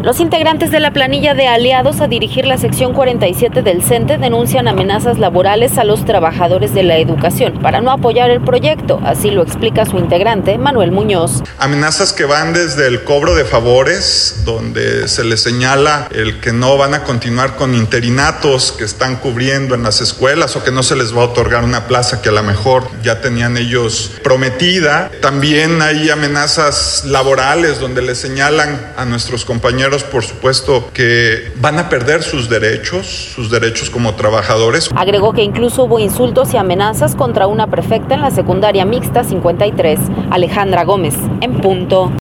Los integrantes de la planilla de aliados a dirigir la sección 47 del CENTE denuncian amenazas laborales a los trabajadores de la educación para no apoyar el proyecto, así lo explica su integrante Manuel Muñoz. Amenazas que van desde el cobro de favores, donde se les señala el que no van a continuar con interinatos que están cubriendo en las escuelas o que no se les va a otorgar una plaza que a lo mejor ya tenían ellos prometida. También hay amenazas laborales donde les señalan a nuestros compañeros, por supuesto, que van a perder sus derechos como trabajadores. Agregó que incluso hubo insultos y amenazas contra una prefecta en la secundaria mixta 53, Alejandra Gómez, en punto.